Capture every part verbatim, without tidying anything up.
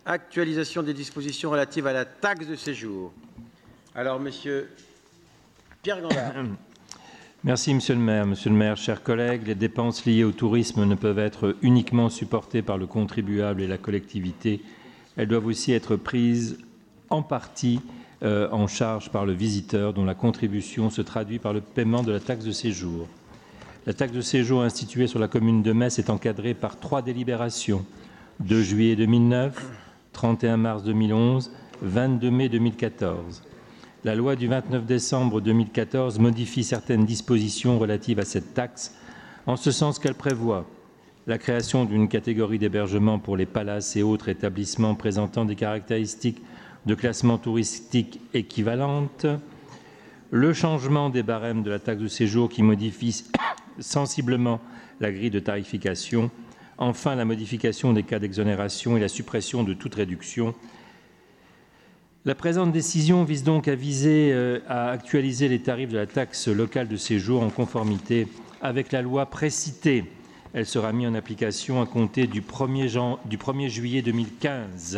Actualisation des dispositions relatives à la taxe de séjour. Alors, Monsieur Pierre Gandard. Merci, Monsieur le maire. Monsieur le maire, chers collègues, les dépenses liées au tourisme ne peuvent être uniquement supportées par le contribuable et la collectivité. Elles doivent aussi être prises en partie euh, en charge par le visiteur, dont la contribution se traduit par le paiement de la taxe de séjour. La taxe de séjour instituée sur la commune de Metz est encadrée par trois délibérations. deux juillet deux mille neuf, trente et un mars deux mille onze, vingt-deux mai deux mille quatorze. La loi du vingt-neuf décembre deux mille quatorze modifie certaines dispositions relatives à cette taxe, en ce sens qu'elle prévoit la création d'une catégorie d'hébergement pour les palaces et autres établissements présentant des caractéristiques de classement touristique équivalentes, le changement des barèmes de la taxe de séjour qui modifie sensiblement la grille de tarification, enfin la modification des cas d'exonération et la suppression de toute réduction. La présente décision vise donc à viser euh, à actualiser les tarifs de la taxe locale de séjour en conformité avec la loi précitée. Elle sera mise en application à compter du premier juillet deux mille quinze.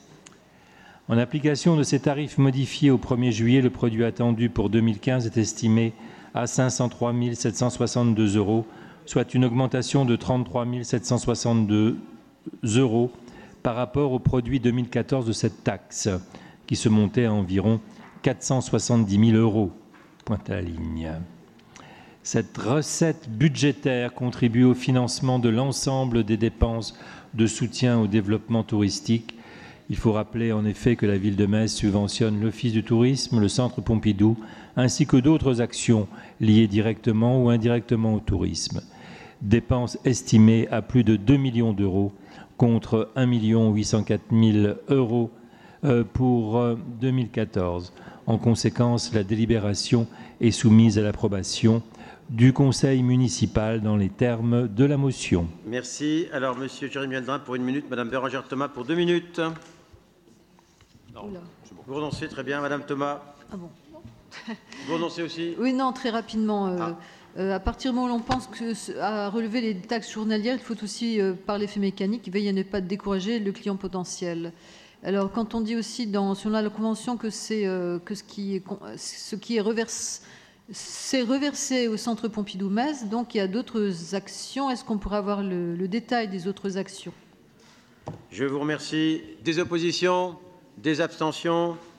En application de ces tarifs modifiés au premier juillet, le produit attendu pour deux mille quinze est estimé à cinq cent trois mille sept cent soixante-deux euros, soit une augmentation de trente-trois mille sept cent soixante-deux euros par rapport au produit deux mille quatorze de cette taxe, qui se montait à environ quatre cent soixante-dix mille euros. Pointe à la ligne. Cette recette budgétaire contribue au financement de l'ensemble des dépenses de soutien au développement touristique. Il faut rappeler en effet que la ville de Metz subventionne l'Office du tourisme, le Centre Pompidou, ainsi que d'autres actions liées directement ou indirectement au tourisme. Dépenses estimées à plus de deux millions d'euros contre un million huit cent quatre mille euros pour deux mille quatorze. En conséquence, la délibération est soumise à l'approbation du conseil municipal dans les termes de la motion. Merci. Alors, Monsieur Jérémy Aldrin pour une minute, Madame Bérangère Thomas pour deux minutes. Non. Vous renoncez, très bien. Madame Thomas. Ah bon. Vous renoncez aussi? Oui, non, très rapidement. Euh, ah. euh, à partir du moment où l'on pense que, à relever les taxes journalières, il faut aussi, euh, par l'effet mécanique, veiller à ne pas décourager le client potentiel. Alors, quand on dit aussi dans sur la convention que c'est euh, que ce qui est ce qui est reversé, c'est reversé au Centre Pompidou-Metz, donc il y a d'autres actions. Est-ce qu'on pourrait avoir le, le détail des autres actions? Je vous remercie. Des oppositions, des abstentions.